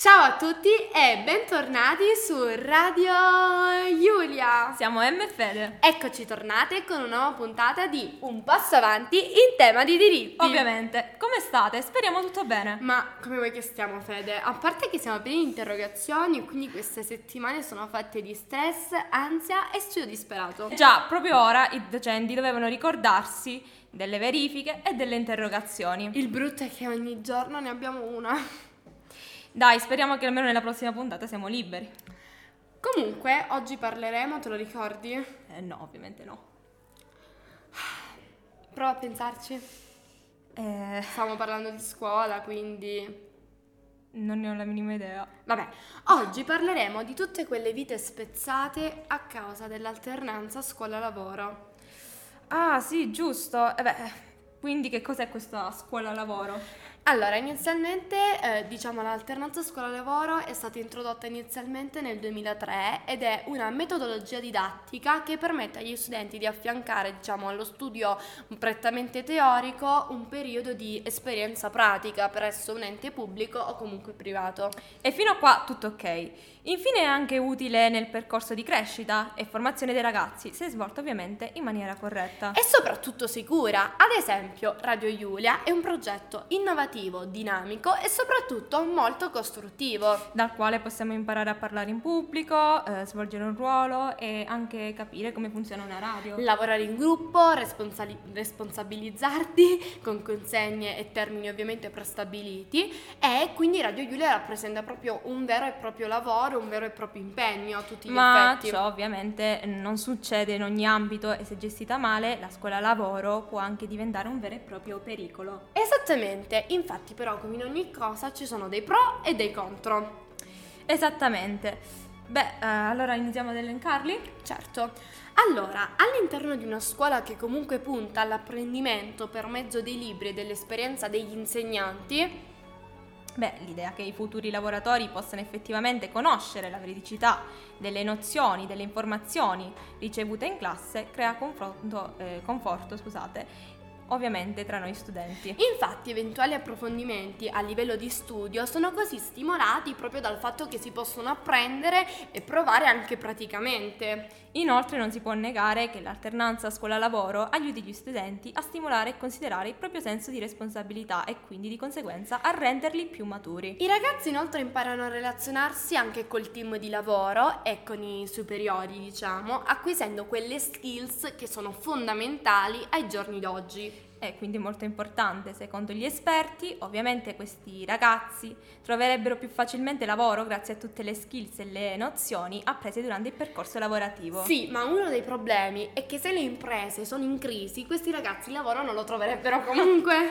Ciao a tutti e bentornati su Radio Giulia. Siamo Emma e Fede. Eccoci tornate con una nuova puntata di Un Passo Avanti in tema di diritti. Ovviamente, come state? Speriamo tutto bene. Ma come vuoi che stiamo, Fede? A parte che siamo pieni di interrogazioni, quindi queste settimane sono fatte di stress, ansia e studio disperato. Già, proprio ora i docenti dovevano ricordarsi delle verifiche e delle interrogazioni. Il brutto è che ogni giorno ne abbiamo una. Dai, speriamo che almeno nella prossima puntata siamo liberi. Comunque, oggi parleremo, te lo ricordi? No, ovviamente no. Prova a pensarci. Stiamo parlando di scuola, quindi... Non ne ho la minima idea. Vabbè, oggi parleremo di tutte quelle vite spezzate a causa dell'alternanza scuola-lavoro. Ah, sì, giusto. Quindi che cos'è questa scuola-lavoro? Allora, inizialmente, l'alternanza scuola-lavoro è stata introdotta inizialmente nel 2003 ed è una metodologia didattica che permette agli studenti di affiancare, allo studio prettamente teorico un periodo di esperienza pratica presso un ente pubblico o comunque privato. E fino a qua tutto ok. Infine è anche utile nel percorso di crescita e formazione dei ragazzi, se svolto ovviamente in maniera corretta. E soprattutto sicura. Ad esempio, Radio Giulia è un progetto innovativo, dinamico e soprattutto molto costruttivo. Dal quale possiamo imparare a parlare in pubblico, svolgere un ruolo e anche capire come funziona una radio. Lavorare in gruppo, responsabilizzarti con consegne e termini ovviamente prestabiliti, e quindi Radio Giulia rappresenta proprio un vero e proprio lavoro, un vero e proprio impegno a tutti gli effetti. Ma ciò ovviamente non succede in ogni ambito e se gestita male la scuola lavoro può anche diventare un vero e proprio pericolo. Esattamente, infatti però come in ogni cosa ci sono dei pro e dei contro. Esattamente. Allora iniziamo ad elencarli? Certo. Allora, all'interno di una scuola che comunque punta all'apprendimento per mezzo dei libri e dell'esperienza degli insegnanti, l'idea che i futuri lavoratori possano effettivamente conoscere la veridicità delle nozioni, delle informazioni ricevute in classe crea conforto, ovviamente tra noi studenti. Infatti eventuali approfondimenti a livello di studio sono così stimolati proprio dal fatto che si possono apprendere e provare anche praticamente. Inoltre non si può negare che l'alternanza scuola-lavoro aiuti gli studenti a stimolare e considerare il proprio senso di responsabilità e quindi di conseguenza a renderli più maturi. I ragazzi inoltre imparano a relazionarsi anche col team di lavoro e con i superiori, acquisendo quelle skills che sono fondamentali ai giorni d'oggi. È quindi molto importante, secondo gli esperti, ovviamente questi ragazzi troverebbero più facilmente lavoro grazie a tutte le skills e le nozioni apprese durante il percorso lavorativo. Sì, ma uno dei problemi è che se le imprese sono in crisi, questi ragazzi il lavoro non lo troverebbero comunque.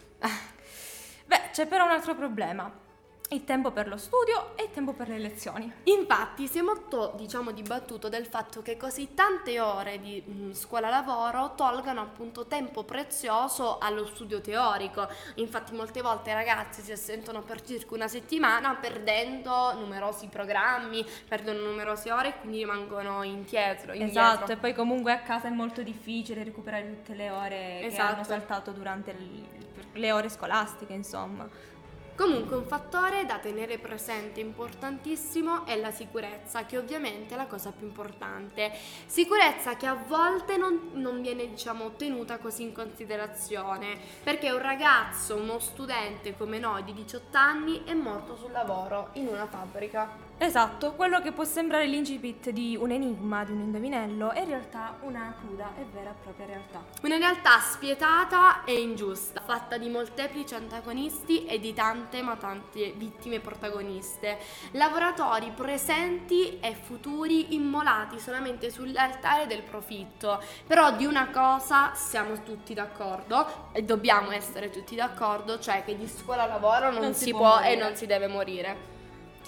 C'è però un altro problema. Il tempo per lo studio e il tempo per le lezioni. Infatti si è molto, dibattuto del fatto che così tante ore di scuola-lavoro tolgano appunto tempo prezioso allo studio teorico. Infatti molte volte i ragazzi si assentono per circa una settimana perdendo numerosi programmi, perdono numerose ore e quindi rimangono indietro. Esatto, e poi comunque a casa è molto difficile recuperare tutte le ore che hanno saltato durante le ore scolastiche, insomma. Comunque un fattore da tenere presente importantissimo è la sicurezza, che ovviamente è la cosa più importante. Sicurezza che a volte non viene tenuta così in considerazione, perché un ragazzo, uno studente come noi di 18 anni è morto sul lavoro in una fabbrica. Esatto, quello che può sembrare l'incipit di un enigma, di un indovinello, è in realtà una cruda e vera e propria realtà. Una realtà spietata e ingiusta, fatta di molteplici antagonisti e di tante vittime protagoniste. Lavoratori presenti e futuri immolati solamente sull'altare del profitto. Però di una cosa siamo tutti d'accordo, e dobbiamo essere tutti d'accordo, cioè che di scuola lavoro non si può e non si deve morire.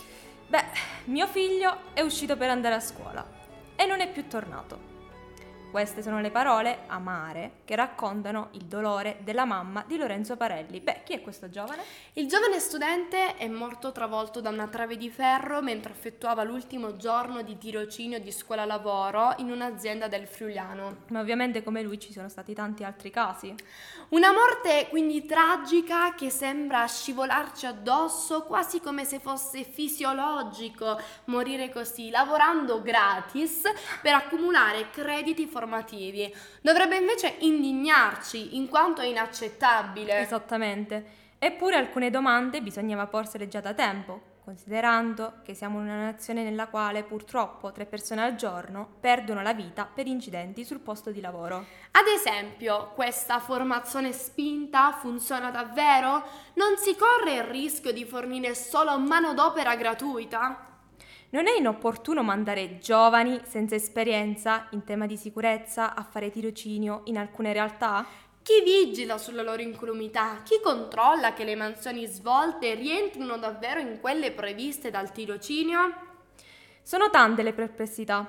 Mio figlio è uscito per andare a scuola e non è più tornato. Queste sono le parole amare che raccontano il dolore della mamma di Lorenzo Parelli. Beh, chi è questo giovane? Il giovane studente è morto travolto da una trave di ferro mentre effettuava l'ultimo giorno di tirocinio di scuola lavoro in un'azienda del Friulano. Ma ovviamente come lui ci sono stati tanti altri casi. Una morte quindi tragica che sembra scivolarci addosso, quasi come se fosse fisiologico morire così, lavorando gratis per accumulare crediti formativi. Dovrebbe invece indignarci, in quanto è inaccettabile. Esattamente. Eppure alcune domande bisognava porsele già da tempo, considerando che siamo in una nazione nella quale purtroppo 3 persone al giorno perdono la vita per incidenti sul posto di lavoro. Ad esempio, questa formazione spinta funziona davvero? Non si corre il rischio di fornire solo manodopera gratuita? Non è inopportuno mandare giovani senza esperienza in tema di sicurezza a fare tirocinio in alcune realtà? Chi vigila sulla loro incolumità? Chi controlla che le mansioni svolte rientrino davvero in quelle previste dal tirocinio? Sono tante le perplessità,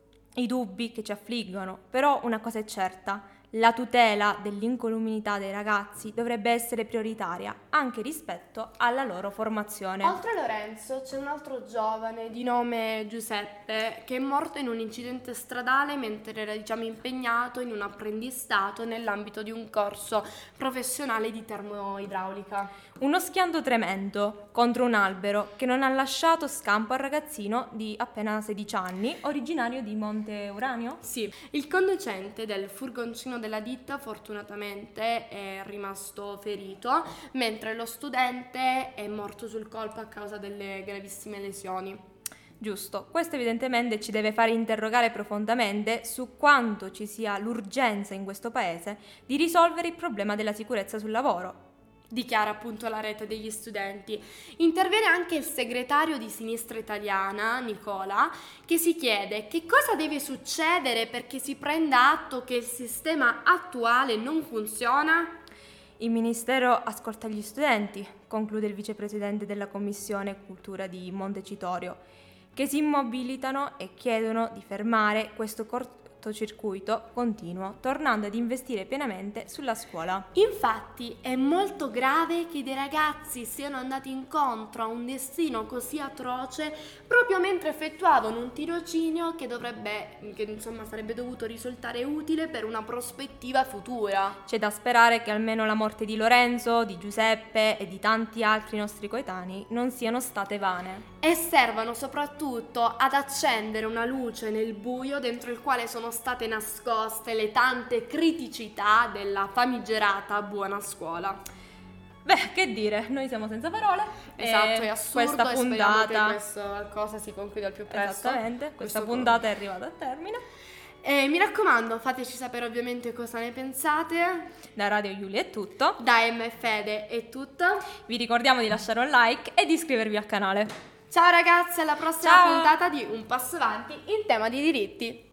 i dubbi che ci affliggono, però una cosa è certa: la tutela dell'incolumità dei ragazzi dovrebbe essere prioritaria anche rispetto alla loro formazione. Oltre a Lorenzo c'è un altro giovane di nome Giuseppe che è morto in un incidente stradale mentre era impegnato in un apprendistato nell'ambito di un corso professionale di termoidraulica. Uno schianto tremendo contro un albero che non ha lasciato scampo al ragazzino di appena 16 anni, originario di Monte Uranio? Sì, il conducente del furgoncino della ditta fortunatamente è rimasto ferito, mentre lo studente è morto sul colpo a causa delle gravissime lesioni. Giusto, questo evidentemente ci deve fare interrogare profondamente su quanto ci sia l'urgenza in questo paese di risolvere il problema della sicurezza sul lavoro. Dichiara appunto la rete degli studenti. Interviene anche il segretario di Sinistra Italiana, Nicola, che si chiede che cosa deve succedere perché si prenda atto che il sistema attuale non funziona. Il Ministero ascolta gli studenti, conclude il vicepresidente della Commissione Cultura di Montecitorio, che si immobilitano e chiedono di fermare questo cortocircuito continuo, tornando ad investire pienamente sulla scuola. Infatti è molto grave che dei ragazzi siano andati incontro a un destino così atroce proprio mentre effettuavano un tirocinio che sarebbe dovuto risultare utile per una prospettiva futura. C'è da sperare che almeno la morte di Lorenzo, di Giuseppe e di tanti altri nostri coetanei non siano state vane. E servano soprattutto ad accendere una luce nel buio dentro il quale sono state nascoste le tante criticità della famigerata buona scuola. Beh, che dire, noi siamo senza parole. Esatto, è assurdo questa e puntata, speriamo che questa cosa si concluda al più presto. Esattamente, questa puntata è arrivata a termine. E mi raccomando, fateci sapere ovviamente cosa ne pensate. Da Radio Giulia è tutto. Da MFede è tutto. Vi ricordiamo di lasciare un like e di iscrivervi al canale. Ciao ragazzi, alla prossima Ciao. puntata di Un Passo Avanti in tema di diritti.